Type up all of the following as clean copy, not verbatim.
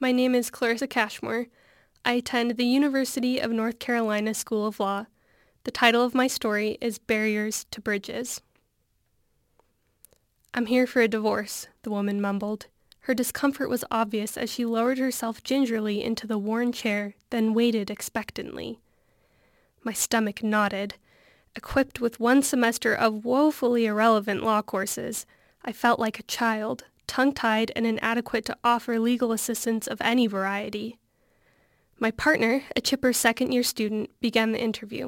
My name is Clarissa Cashmore. I attend the University of North Carolina School of Law. The title of my story is Barriers to Bridges. "I'm here for a divorce," the woman mumbled. Her discomfort was obvious as she lowered herself gingerly into the worn chair, then waited expectantly. My stomach knotted. Equipped with one semester of woefully irrelevant law courses, I felt like a child, tongue-tied and inadequate to offer legal assistance of any variety. My partner, a chipper second-year student, began the interview.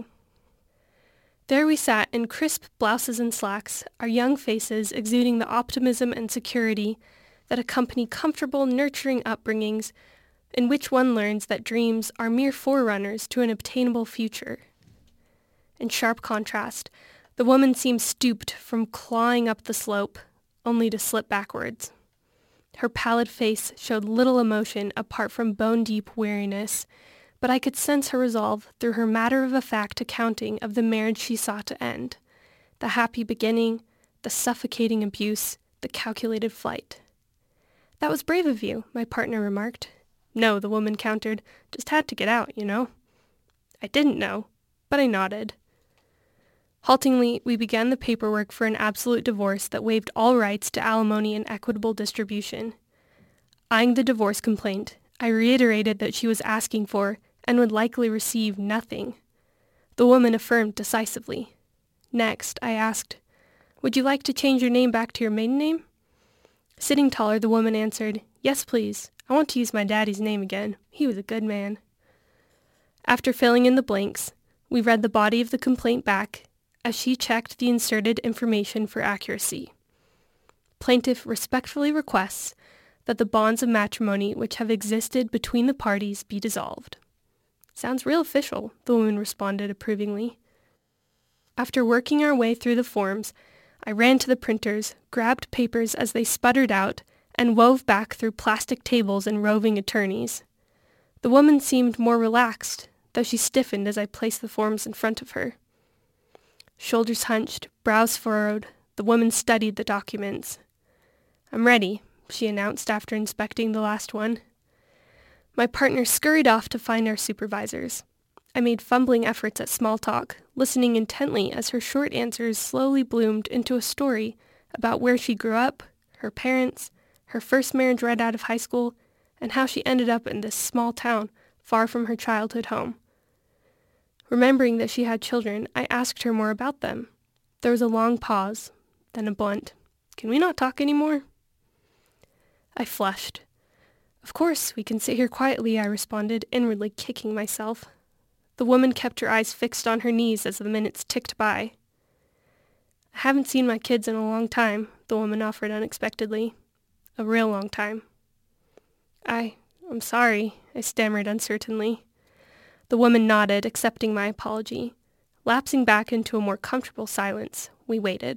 There we sat in crisp blouses and slacks, our young faces exuding the optimism and security that accompany comfortable, nurturing upbringings in which one learns that dreams are mere forerunners to an obtainable future. In sharp contrast, the woman seemed stooped from clawing up the slope, only to slip backwards. Her pallid face showed little emotion apart from bone-deep weariness, but I could sense her resolve through her matter-of-fact accounting of the marriage she sought to end, the happy beginning, the suffocating abuse, the calculated flight. "That was brave of you," my partner remarked. "No," the woman countered, "just had to get out, you know." I didn't know, but I nodded. Haltingly, we began the paperwork for an absolute divorce that waived all rights to alimony and equitable distribution. Eyeing the divorce complaint, I reiterated that she was asking for, and would likely receive, nothing. The woman affirmed decisively. Next, I asked, "Would you like to change your name back to your maiden name?" Sitting taller, the woman answered, "Yes, please. I want to use my daddy's name again. He was a good man." After filling in the blanks, we read the body of the complaint back as she checked the inserted information for accuracy. Plaintiff respectfully requests that the bonds of matrimony which have existed between the parties be dissolved. "Sounds real official," the woman responded approvingly. After working our way through the forms, I ran to the printers, grabbed papers as they sputtered out, and wove back through plastic tables and roving attorneys. The woman seemed more relaxed, though she stiffened as I placed the forms in front of her. Shoulders hunched, brows furrowed, the woman studied the documents. "I'm ready," she announced after inspecting the last one. My partner scurried off to find our supervisors. I made fumbling efforts at small talk, listening intently as her short answers slowly bloomed into a story about where she grew up, her parents, her first marriage right out of high school, and how she ended up in this small town far from her childhood home. Remembering that she had children, I asked her more about them. There was a long pause, then a blunt, "Can we not talk anymore?" I flushed. "Of course, we can sit here quietly," I responded, inwardly kicking myself. The woman kept her eyes fixed on her knees as the minutes ticked by. "I haven't seen my kids in a long time," the woman offered unexpectedly. "A real long time." I'm sorry," I stammered uncertainly. The woman nodded, accepting my apology. Lapsing back into a more comfortable silence, we waited.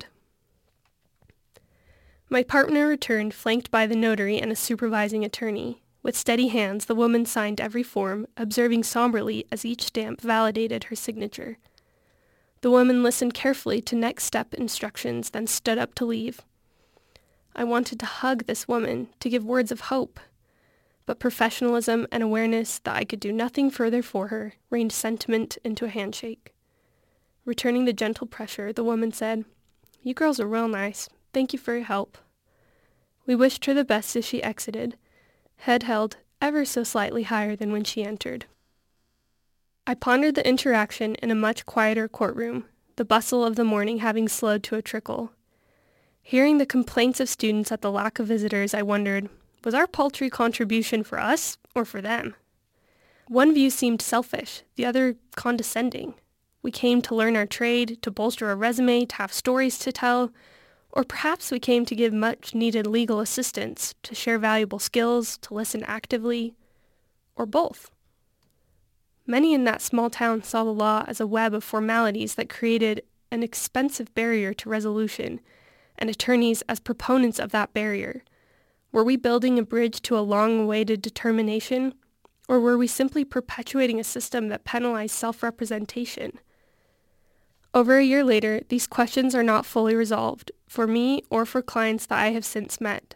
My partner returned, flanked by the notary and a supervising attorney. With steady hands, the woman signed every form, observing somberly as each stamp validated her signature. The woman listened carefully to next step instructions, then stood up to leave. I wanted to hug this woman, to give words of hope, but professionalism and awareness that I could do nothing further for her rained sentiment into a handshake. Returning the gentle pressure, the woman said, "You girls are real nice. Thank you for your help." We wished her the best as she exited, head held ever so slightly higher than when she entered. I pondered the interaction in a much quieter courtroom, the bustle of the morning having slowed to a trickle. Hearing the complaints of students at the lack of visitors, I wondered, was our paltry contribution for us or for them? One view seemed selfish, the other condescending. We came to learn our trade, to bolster our resume, to have stories to tell, or perhaps we came to give much-needed legal assistance, to share valuable skills, to listen actively, or both. Many in that small town saw the law as a web of formalities that created an expensive barrier to resolution, and attorneys as proponents of that barrier. Were we building a bridge to a long-awaited determination, or were we simply perpetuating a system that penalized self-representation? Over a year later, these questions are not fully resolved, for me or for clients that I have since met.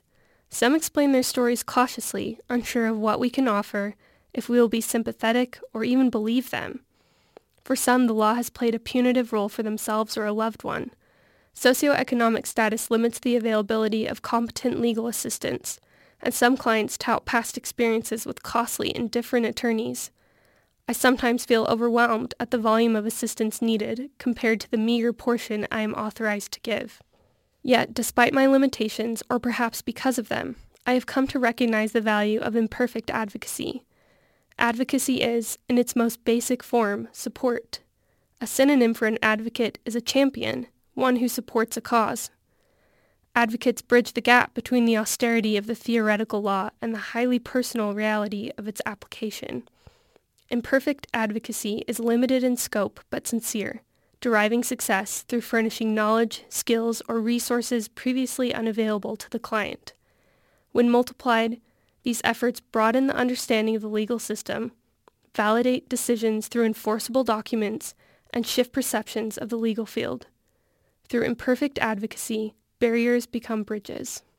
Some explain their stories cautiously, unsure of what we can offer, if we will be sympathetic or even believe them. For some, the law has played a punitive role for themselves or a loved one. Socioeconomic status limits the availability of competent legal assistance, and some clients tout past experiences with costly and different attorneys. I sometimes feel overwhelmed at the volume of assistance needed compared to the meager portion I am authorized to give. Yet, despite my limitations, or perhaps because of them, I have come to recognize the value of imperfect advocacy. Advocacy is, in its most basic form, support. A synonym for an advocate is a champion, one who supports a cause. Advocates bridge the gap between the austerity of the theoretical law and the highly personal reality of its application. Imperfect advocacy is limited in scope but sincere, deriving success through furnishing knowledge, skills, or resources previously unavailable to the client. When multiplied, these efforts broaden the understanding of the legal system, validate decisions through enforceable documents, and shift perceptions of the legal field. Through imperfect advocacy, barriers become bridges.